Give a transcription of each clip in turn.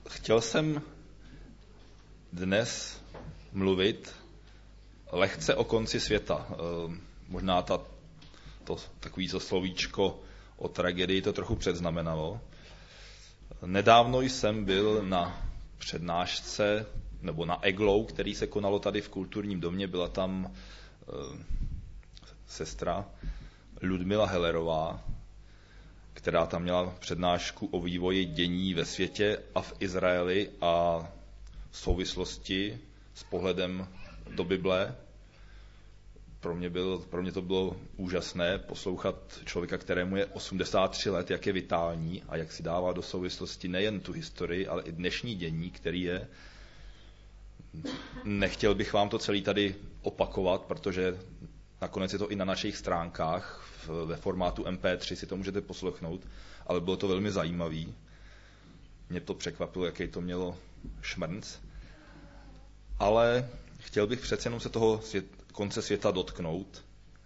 Chtěl jsem dnes mluvit lehce o konci světa. Možná takový slovíčko o tragédii to trochu předznamenalo. Nedávno jsem byl na přednášce, nebo na EGLou, který se konalo tady v Kulturním domě. Byla tam sestra Ludmila Hellerová, která tam měla přednášku o vývoji dění ve světě a v Izraeli a v souvislosti s pohledem do Bible. Pro mě to bylo úžasné poslouchat člověka, kterému je 83 let, jak je vitální a jak si dává do souvislosti nejen tu historii, ale i dnešní dění, který je. Nechtěl bych vám to celý tady opakovat, protože nakonec je to i na našich stránkách ve formátu MP3, si to můžete poslechnout, ale bylo to velmi zajímavý. Mě to překvapilo, jaký to mělo šmrnc. Ale chtěl bych přece jenom se toho konce světa dotknout.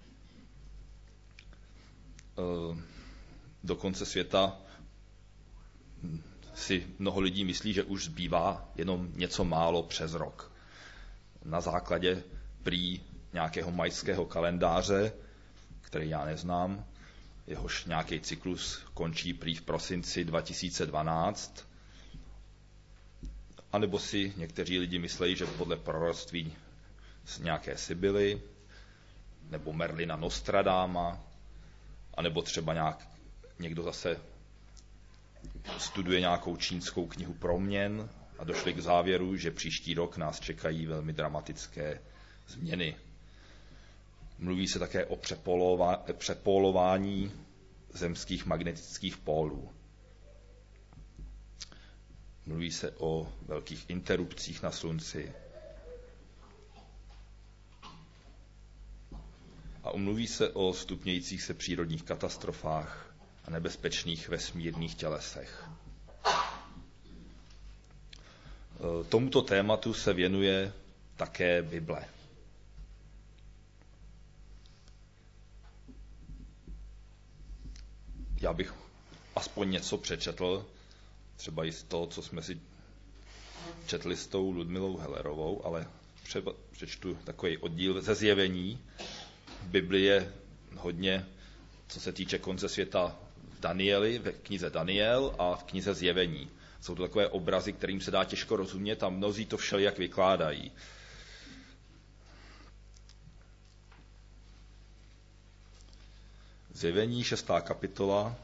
Do konce světa si mnoho lidí myslí, že už zbývá jenom něco málo přes rok. Na základě prý nějakého majského kalendáře, který já neznám, jehož nějaký cyklus končí prý v prosinci 2012, anebo si někteří lidi myslejí, že podle proroctví z nějaké Sibyly, nebo Merlina Nostradáma, anebo třeba někdo zase studuje nějakou čínskou knihu proměn a došli k závěru, že příští rok nás čekají velmi dramatické změny. Mluví se také o přepólování zemských magnetických pólů. Mluví se o velkých interrupcích na slunci. A mluví se o stupňujících se přírodních katastrofách a nebezpečných vesmírných tělesech. Tomuto tématu se věnuje také Bible. Já bych aspoň něco přečetl, třeba i z toho, co jsme si četli s tou Ludmilou Hellerovou, ale přečtu takový oddíl ze Zjevení. V Bibli je hodně, co se týče konce světa v Danieli, ve knize Daniel a v knize Zjevení. Jsou to takové obrazy, kterým se dá těžko rozumět a mnozí to všelijak vykládají. Zjevení 6. kapitola,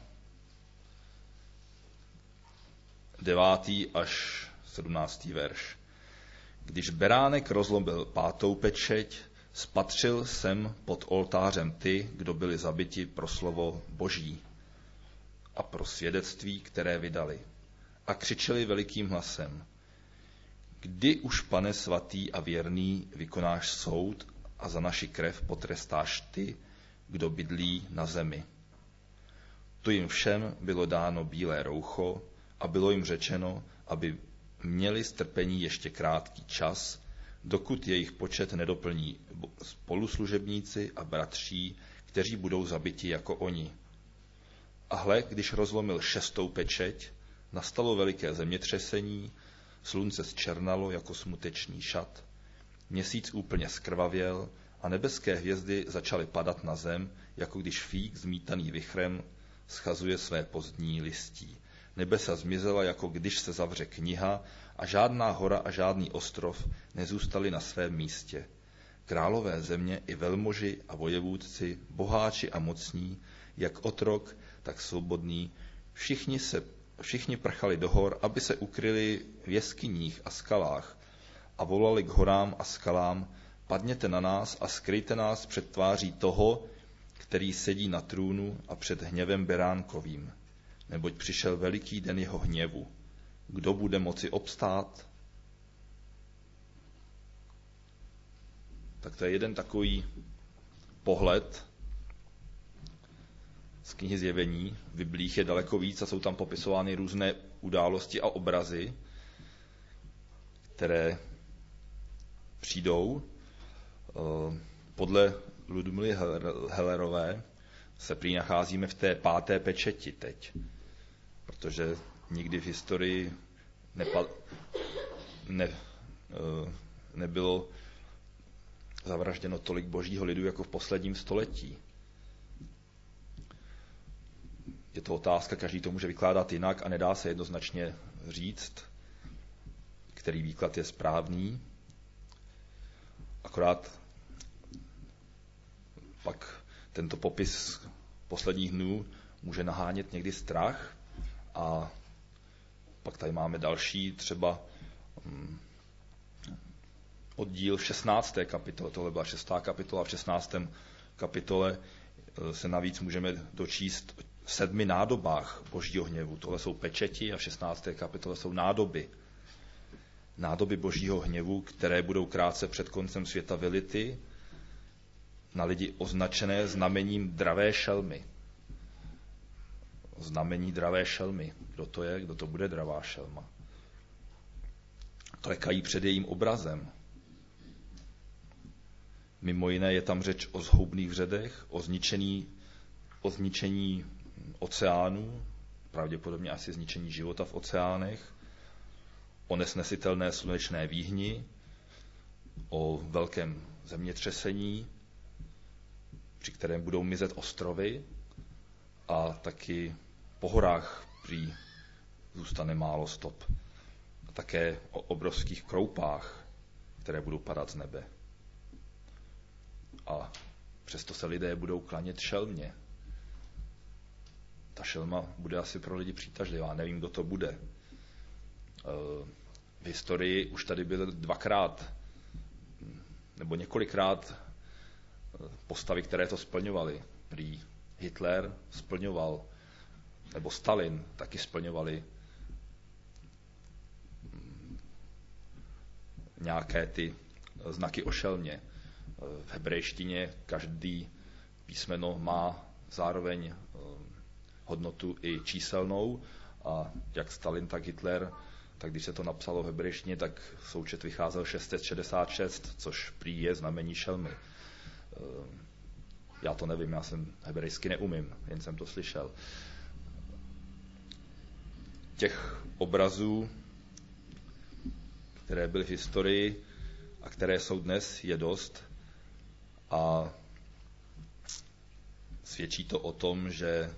9. až 17. verš. Když beránek rozlomil 5. pečeť, spatřil jsem pod oltářem ty, kdo byli zabiti pro slovo Boží a pro svědectví, které vydali. A křičeli velikým hlasem: Kdy už, Pane svatý a věrný, vykonáš soud a za naši krev potrestáš ty, kdo bydlí na zemi? To jim všem bylo dáno bílé roucho a bylo jim řečeno, aby měli strpení ještě krátký čas, dokud jejich počet nedoplní spoluslužebníci a bratří, kteří budou zabiti jako oni. A hle, když rozlomil 6. pečeť, nastalo veliké zemětřesení, slunce zčernalo jako smutečný šat, měsíc úplně zkrvavěl a nebeské hvězdy začaly padat na zem, jako když fík zmítaný vichrem schazuje své pozdní listí. Nebesa zmizela, jako když se zavře kniha a žádná hora a žádný ostrov nezůstali na svém místě. Králové země i velmoži a vojevůdci, boháči a mocní, jak otrok, tak svobodný, všichni prchali do hor, aby se ukryli v jeskyních a skalách a volali k horám a skalám: Padněte na nás a skryjte nás před tváří toho, který sedí na trůnu, a před hněvem beránkovým. Neboť přišel veliký den jeho hněvu. Kdo bude moci obstát? Tak to je jeden takový pohled z knihy Zjevení. V Biblích je daleko víc a jsou tam popisovány různé události a obrazy, které přijdou. Podle Ludmily Hellerové se prý nacházíme v té 5. pečeti teď, protože nikdy v historii nebylo zavražděno tolik božího lidu jako v posledním století. Je to otázka, každý to může vykládat jinak a nedá se jednoznačně říct, který výklad je správný. Akorát pak tento popis posledních dnů může nahánět někdy strach a pak tady máme další třeba oddíl v 16. kapitole, tohle byla 6. kapitola, v 16. kapitole se navíc můžeme dočíst v 7 nádobách božího hněvu. Tohle jsou pečeti a v 16. kapitole jsou nádoby. Nádoby božího hněvu, které budou krátce před koncem světa vylity na lidi označené znamením dravé šelmy. Znamení dravé šelmy. Kdo to je? Kdo to bude dravá šelma? Klekají před jejím obrazem. Mimo jiné je tam řeč o zhoubných vředech, o zničení oceánů, pravděpodobně asi zničení života v oceánech, o nesnesitelné slunečné výhni, o velkém zemětřesení, při kterém budou mizet ostrovy a taky po horách prý zůstane málo stop. A také o obrovských kroupách, které budou padat z nebe. A přesto se lidé budou klanět šelmě. Ta šelma bude asi pro lidi přitažlivá, nevím, kdo to bude. V historii už tady byly 2krát nebo několikrát postavy, které to splňovaly. Prý Hitler splňoval, nebo Stalin taky splňovali nějaké ty znaky o šelmě. V hebrejštině každý písmeno má zároveň hodnotu i číselnou a jak Stalin, tak Hitler, tak když se to napsalo v hebrejštině, tak součet vycházel 666, což prý je znamení šelmy. Já to nevím, já jsem hebrejsky neumím, jen jsem to slyšel. Těch obrazů, které byly v historii a které jsou dnes, je dost a svědčí to o tom, že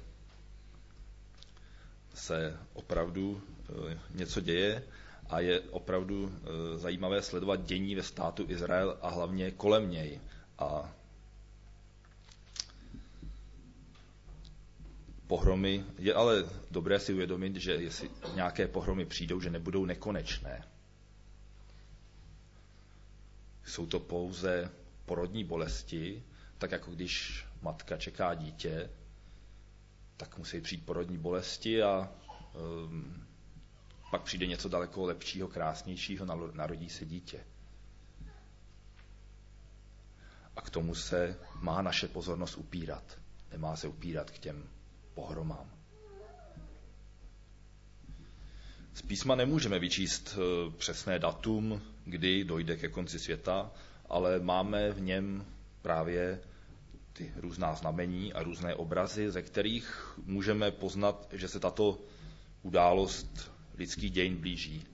se opravdu něco děje a je opravdu zajímavé sledovat dění ve státu Izrael a hlavně kolem něj. A pohromy, je ale dobré si uvědomit, že jestli nějaké pohromy přijdou, že nebudou nekonečné. Jsou to pouze porodní bolesti, tak jako když matka čeká dítě, tak musí přijít porodní bolesti a pak přijde něco daleko lepšího, krásnějšího, narodí se dítě. A k tomu se má naše pozornost upírat. Nemá se upírat k těm pohromám. Z písma nemůžeme vyčíst přesné datum, kdy dojde ke konci světa, ale máme v něm právě ty různá znamení a různé obrazy, ze kterých můžeme poznat, že se tato událost lidských dějin blíží.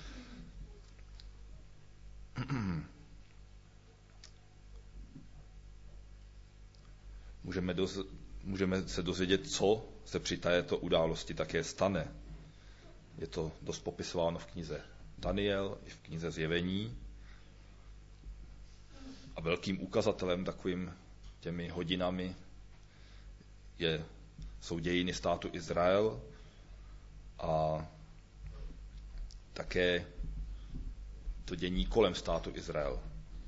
Můžeme se dozvědět, co se při této události také stane. Je to dost popisováno v knize Daniel i v knize Zjevení. A velkým ukazatelem, takovým těmi hodinami, jsou dějiny státu Izrael a také to dění kolem státu Izrael.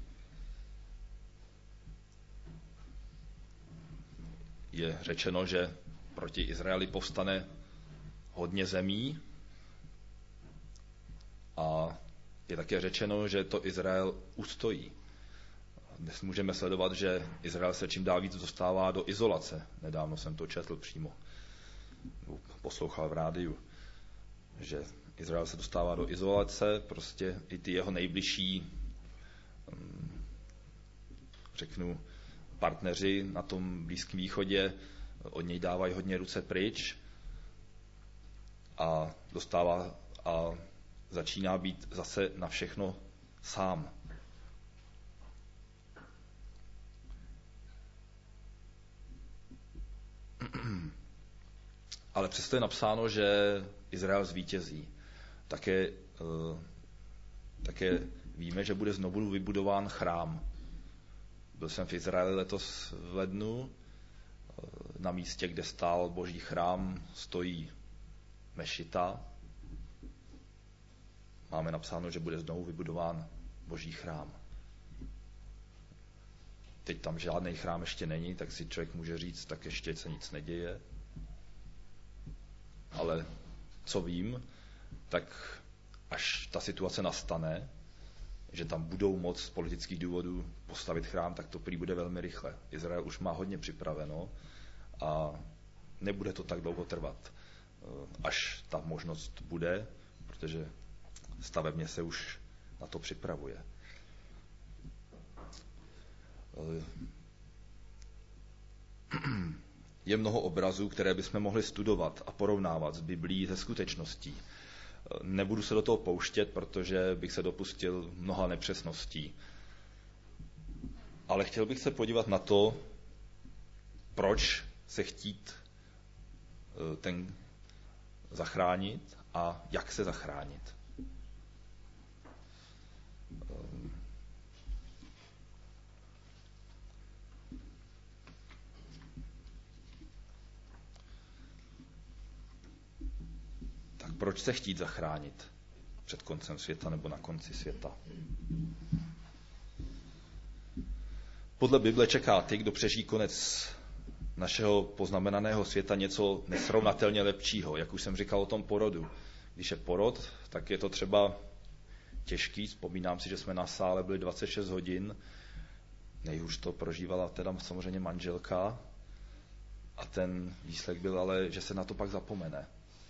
Je řečeno, že proti Izraeli povstane hodně zemí a je také řečeno, že to Izrael ustojí. Dnes můžeme sledovat, že Izrael se čím dál víc dostává do izolace. Nedávno jsem to četl přímo, poslouchal v rádiu, že Izrael se dostává do izolace, prostě i ty jeho nejbližší, partneři na tom Blízkém východě od něj dávají hodně ruce pryč a začíná být zase na všechno sám. Ale přesto je napsáno, že Izrael zvítězí. Také víme, že bude znovu vybudován chrám. Byl jsem v Izraeli letos v lednu. Na místě, kde stál Boží chrám, stojí mešita. Máme napsáno, že bude znovu vybudován Boží chrám. Teď tam žádný chrám ještě není, tak si člověk může říct, tak ještě se nic neděje. Ale co vím, tak až ta situace nastane, že tam budou moc z politických důvodů postavit chrám, tak to prý bude velmi rychle. Izrael už má hodně připraveno a nebude to tak dlouho trvat, až ta možnost bude, protože stavebně se už na to připravuje. Je mnoho obrazů, které bychom mohli studovat a porovnávat s Biblií se skutečností. Nebudu se do toho pouštět, protože bych se dopustil mnoha nepřesností. Ale chtěl bych se podívat na to, proč se chtít ten zachránit a jak se zachránit. Tak proč se chtít zachránit před koncem světa nebo na konci světa? Podle Bible čeká ty, kdo přežijí konec našeho poznamenaného světa, něco nesrovnatelně lepšího, jak už jsem říkal o tom porodu. Když je porod, tak je to třeba těžký. Vzpomínám si, že jsme na sále byli 26 hodin. Nejhůř to prožívala teda samozřejmě manželka. A ten výsledek byl ale, že se na to pak zapomene.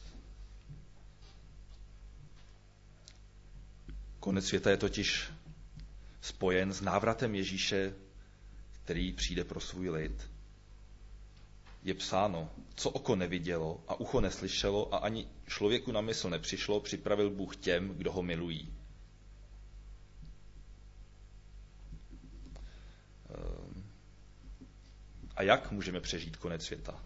Konec světa je totiž spojen s návratem Ježíše, který přijde pro svůj lid. Je psáno, co oko nevidělo a ucho neslyšelo a ani člověku na mysl nepřišlo, připravil Bůh těm, kdo ho milují. A jak můžeme přežít konec světa?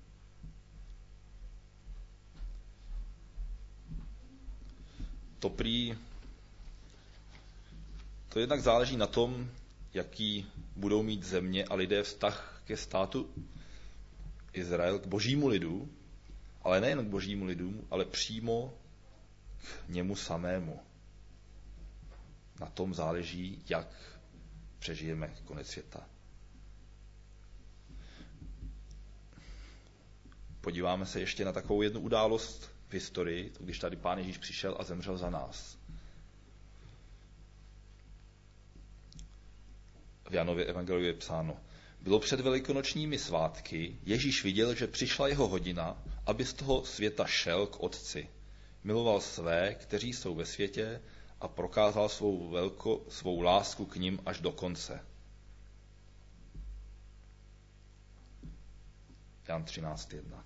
To jednak záleží na tom, jaký budou mít země a lidé vztah ke státu Izrael, k božímu lidu, ale nejen k božímu lidu, ale přímo k němu samému. Na tom záleží, jak přežijeme konec světa. Podíváme se ještě na takovou jednu událost v historii, když tady Pán Ježíš přišel a zemřel za nás. V Janově evangeliu je psáno: bylo před velikonočními svátky, Ježíš viděl, že přišla jeho hodina, aby z toho světa šel k Otci. Miloval své, kteří jsou ve světě, a prokázal svou lásku k nim až do konce. Jan 13.1.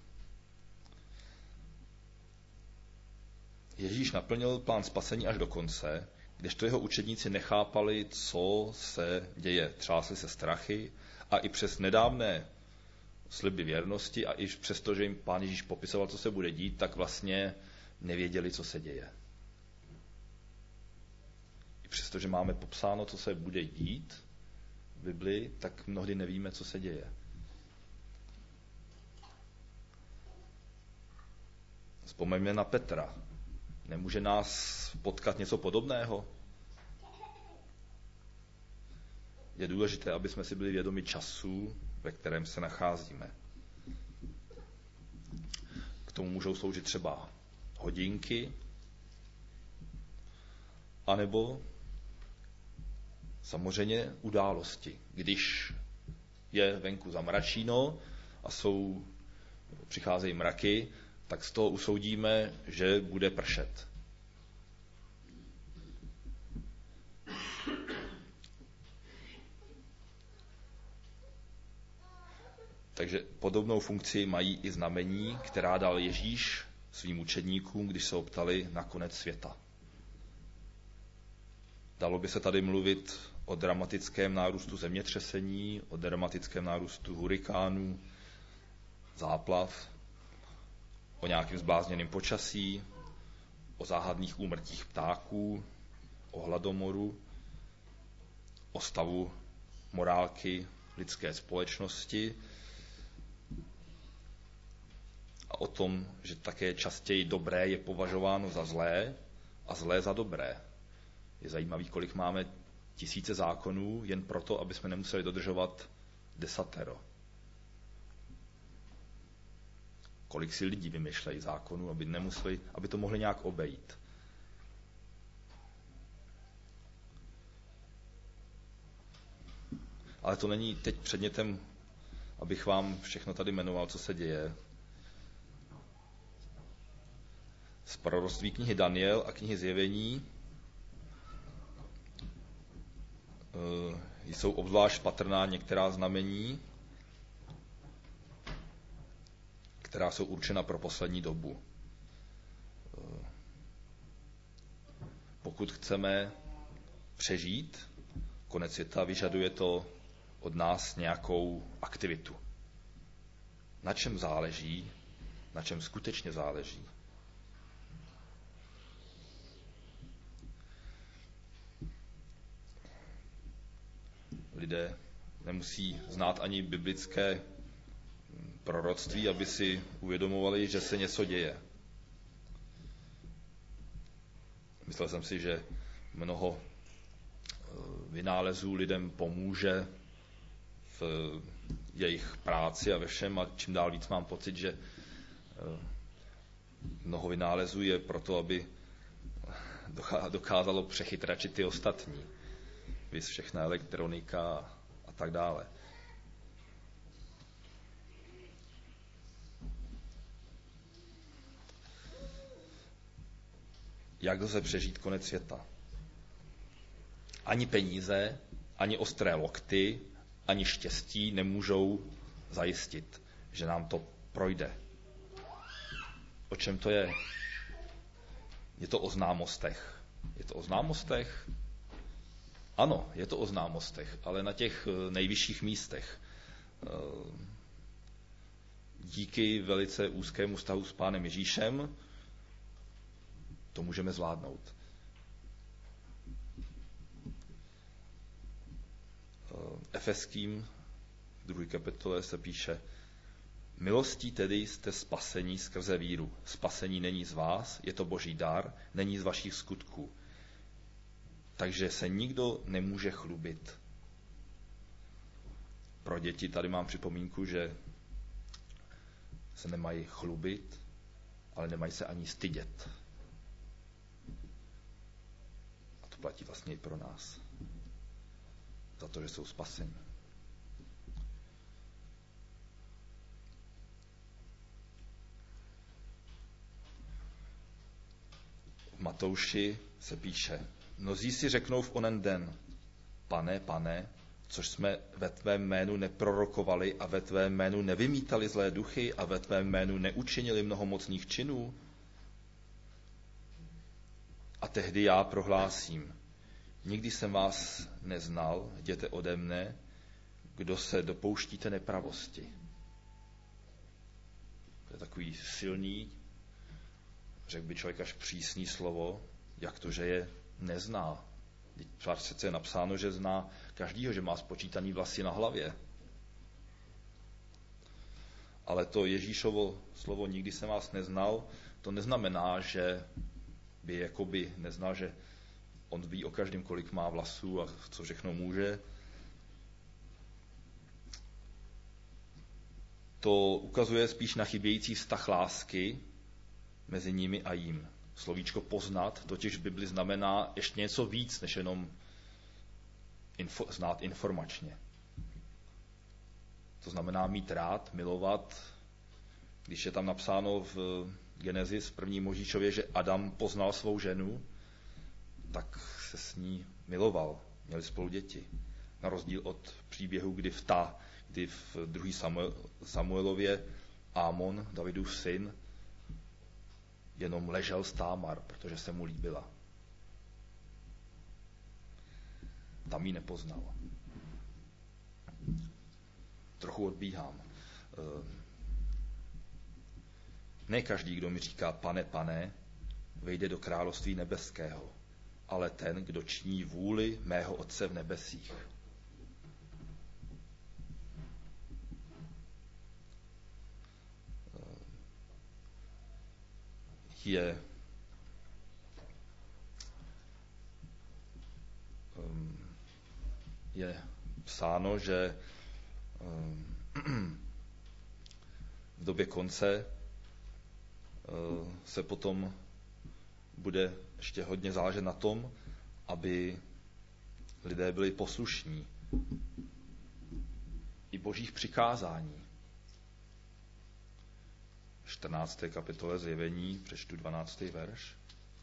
Ježíš naplnil plán spasení až do konce, kdežto jeho učedníci nechápali, co se děje. Třásli se strachy a i přes nedávné sliby věrnosti a i přesto, že jim Pán Ježíš popisoval, co se bude dít, tak vlastně nevěděli, co se děje. I přesto, že máme popsáno, co se bude dít v Biblii, tak mnohdy nevíme, co se děje. Vzpomeňme na Petra. Nemůže nás potkat něco podobného? Je důležité, aby jsme si byli vědomi času, ve kterém se nacházíme. K tomu můžou sloužit třeba hodinky, anebo samozřejmě události. Když je venku zamračíno a přicházejí mraky, tak z toho usoudíme, že bude pršet. Takže podobnou funkci mají i znamení, která dal Ježíš svým učedníkům, když se ho ptali na konec světa. Dalo by se tady mluvit o dramatickém nárůstu zemětřesení, o dramatickém nárůstu hurikánů, záplav, o nějakým zblázněným počasí, o záhadných úmrtích ptáků, o hladomoru, o stavu morálky lidské společnosti a o tom, že také častěji dobré je považováno za zlé a zlé za dobré. Je zajímavý, kolik máme tisíce zákonů jen proto, aby jsme nemuseli dodržovat 10. Kolik si lidí vymýšlejí zákonů, aby to mohli nějak obejít. Ale to není teď předmětem, abych vám všechno tady jmenoval, co se děje. Z proroctví knihy Daniel a knihy Zjevení jsou obzvlášť patrná některá znamení, která jsou určena pro poslední dobu. Pokud chceme přežít konec světa, vyžaduje to od nás nějakou aktivitu. Na čem záleží, na čem skutečně záleží. Lidé nemusí znát ani biblické proroctví, aby si uvědomovali, že se něco děje. Myslel jsem si, že mnoho vynálezů lidem pomůže v jejich práci a ve všem a čím dál víc mám pocit, že mnoho vynálezů je proto, aby dokázalo přechytračit ty ostatní. Víc všechna elektronika a tak dále. Jak lze přežít konec světa? Ani peníze, ani ostré lokty, ani štěstí nemůžou zajistit, že nám to projde. O čem to je? Je to o známostech. Je to o známostech? Ano, je to o známostech, ale na těch nejvyšších místech. Díky velice úzkému vztahu s Pánem Ježíšem to můžeme zvládnout. Efeským 2. kapitole se píše: milostí tedy jste spasení skrze víru. Spasení není z vás, je to Boží dar, není z vašich skutků. Takže se nikdo nemůže chlubit. Pro děti tady mám připomínku, že se nemají chlubit, ale nemají se ani stydět. A to platí vlastně i pro nás. Za to, že jsou spaseni. V Matouši se píše: mnozí si řeknou v onen den: Pane, Pane, což jsme ve tvém jménu neprorokovali a ve tvém jménu nevymítali zlé duchy a ve tvém jménu neučinili mnoho mocných činů? A tehdy já prohlásím: nikdy jsem vás neznal, jděte ode mne, kdo se dopouštíte nepravosti. To je takový silný, řekl by člověk až přísný slovo, jak to, že je nezná. Přece je napsáno, že zná každýho, že má spočítaný vlasy na hlavě. Ale to Ježíšovo slovo nikdy jsem vás neznal, to neznamená, že by jakoby neznal, že on ví o každém, kolik má vlasů a co všechno může. To ukazuje spíš na chybějící vztah lásky mezi nimi a jím. Slovíčko poznat totiž v Bibli znamená ještě něco víc, než jenom znát informačně. To znamená mít rád, milovat. Když je tam napsáno v Genesis v 1. Možíšově, že Adam poznal svou ženu, tak se s ní miloval. Měli spolu děti. Na rozdíl od příběhu, kdy v 2. Samuelově Ámon, Davidův syn, jenom ležel s Támar, protože se mu líbila. Tam ji nepoznal. Trochu odbíhám. Ne každý, kdo mi říká pane, pane, vejde do království nebeského, ale ten, kdo činí vůli mého Otce v nebesích. Je psáno, že v době konce se potom bude ještě hodně záležet na tom, aby lidé byli poslušní i božích přikázání. 14. kapitole Zjevení, přečtu 12. verš.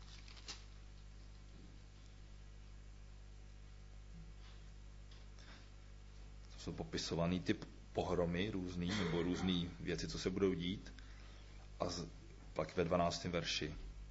To jsou popisovaný ty pohromy různý, nebo různý věci, co se budou dít. A pak ve 12. verši.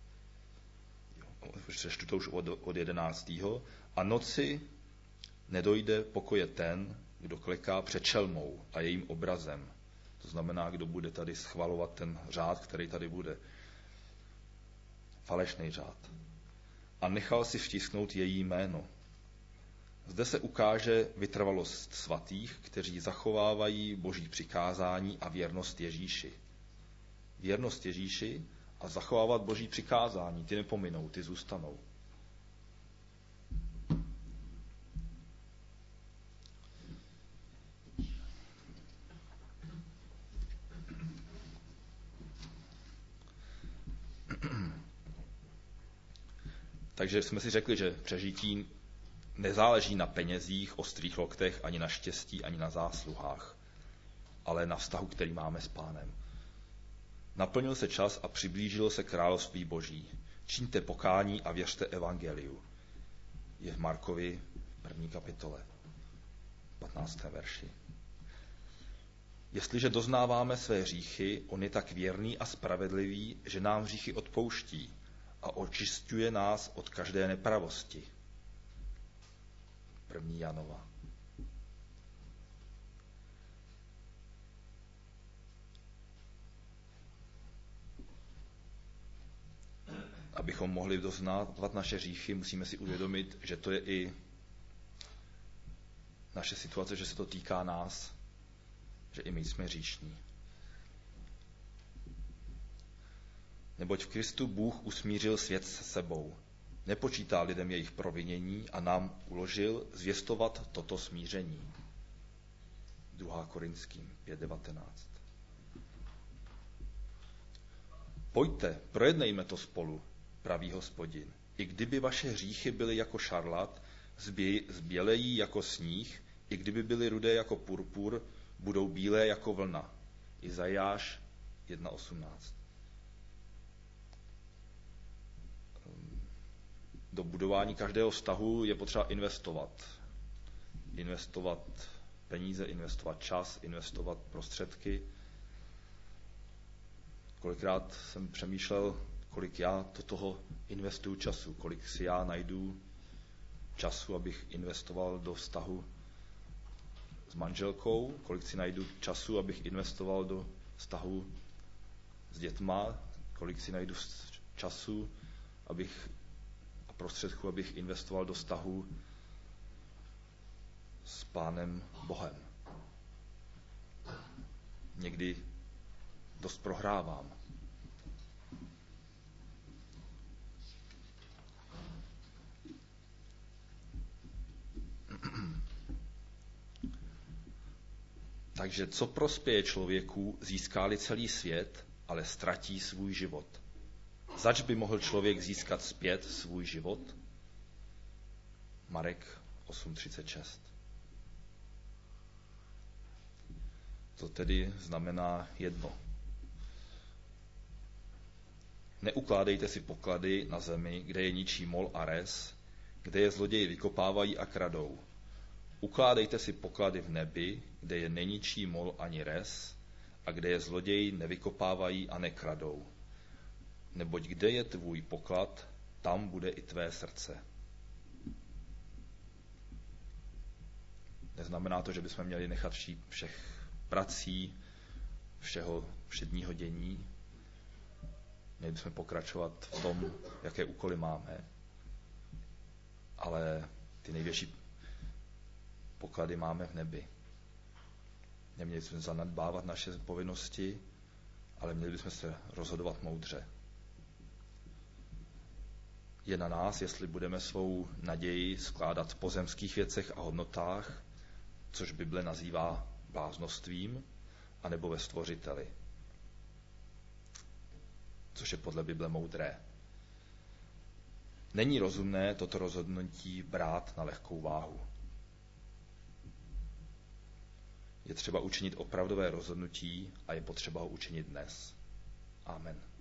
Přečtu to už od 11. A noci nedojde pokoje ten, kdo kleká před čelmou a jejím obrazem. To znamená, kdo bude tady schvalovat ten řád, který tady bude. Falešný řád. A nechal si vtisknout její jméno. Zde se ukáže vytrvalost svatých, kteří zachovávají boží přikázání a věrnost Ježíši. Věrnost Ježíši a zachovávat boží přikázání. Ty nepominou, ty zůstanou. Takže jsme si řekli, že přežití nezáleží na penězích, ostrých loktech, ani na štěstí, ani na zásluhách, ale na vztahu, který máme s Pánem. Naplnil se čas a přiblížilo se království Boží. Čiňte pokání a věřte evangeliu. Je v Markovi 1. kapitole, 15. verši. Jestliže doznáváme své hříchy, on je tak věrný a spravedlivý, že nám hříchy odpouští a očišťuje nás od každé nepravosti. 1. Janova. Abychom mohli doznávat naše hříchy, musíme si uvědomit, že to je i naše situace, že se to týká nás, že i my jsme hříšní. Neboť v Kristu Bůh usmířil svět se sebou. Nepočítá lidem jejich provinění a nám uložil zvěstovat toto smíření. 2. Korinským 5.19. Pojďte, projednejme to spolu, praví Hospodin. I kdyby vaše hříchy byly jako šarlat, zbělejí jako sníh, i kdyby byly rudé jako purpur, budou bílé jako vlna. Izajáš 1.18. Do budování každého vztahu je potřeba investovat. Investovat peníze, investovat čas, investovat prostředky. Kolikrát jsem přemýšlel, kolik já do toho investuju času, kolik si já najdu času, abych investoval do vztahu s manželkou, kolik si najdu času, abych investoval do vztahu s dětma, kolik si najdu času, prostředků, abych investoval do vztahu s Pánem Bohem. Někdy dost prohrávám. Takže co prospěje člověku, získá-li celý svět, ale ztratí svůj život? Zač by mohl člověk získat zpět svůj život? Marek 8.36. To tedy znamená jedno. Neukládejte si poklady na zemi, kde je ničí mol a res, kde je zloději vykopávají a kradou. Ukládejte si poklady v nebi, kde je neničí mol ani res, a kde je zloději nevykopávají a nekradou. Neboť kde je tvůj poklad, tam bude i tvé srdce. Neznamená to, že bychom měli nechat všech prací, všeho všedního dění. Měli bychom pokračovat v tom, jaké úkoly máme, ale ty největší poklady máme v nebi. Neměli bychom zanedbávat naše povinnosti, ale měli bychom se rozhodovat moudře. Je na nás, jestli budeme svou naději skládat v pozemských věcech a hodnotách, což Bible nazývá bláznostvím, anebo ve Stvořiteli, což je podle Bible moudré. Není rozumné toto rozhodnutí brát na lehkou váhu. Je třeba učinit opravdové rozhodnutí a je potřeba ho učinit dnes. Amen.